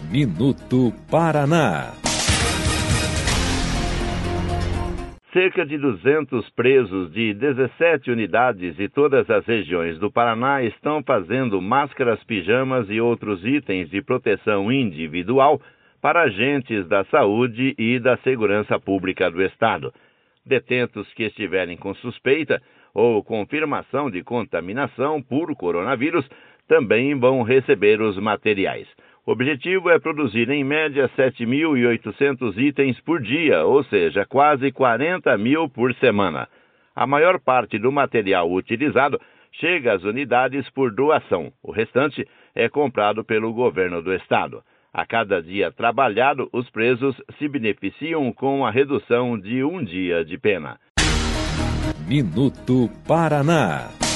Minuto Paraná. Cerca de 200 presos de 17 unidades de todas as regiões do Paraná estão fazendo máscaras, pijamas e outros itens de proteção individual para agentes da saúde e da segurança pública do Estado. Detentos que estiverem com suspeita ou confirmação de contaminação por coronavírus também vão receber os materiais. O objetivo é produzir, em média, 7.800 itens por dia, ou seja, quase 40 mil por semana. A maior parte do material utilizado chega às unidades por doação. O restante é comprado pelo governo do Estado. A cada dia trabalhado, os presos se beneficiam com a redução de um dia de pena. Minuto Paraná.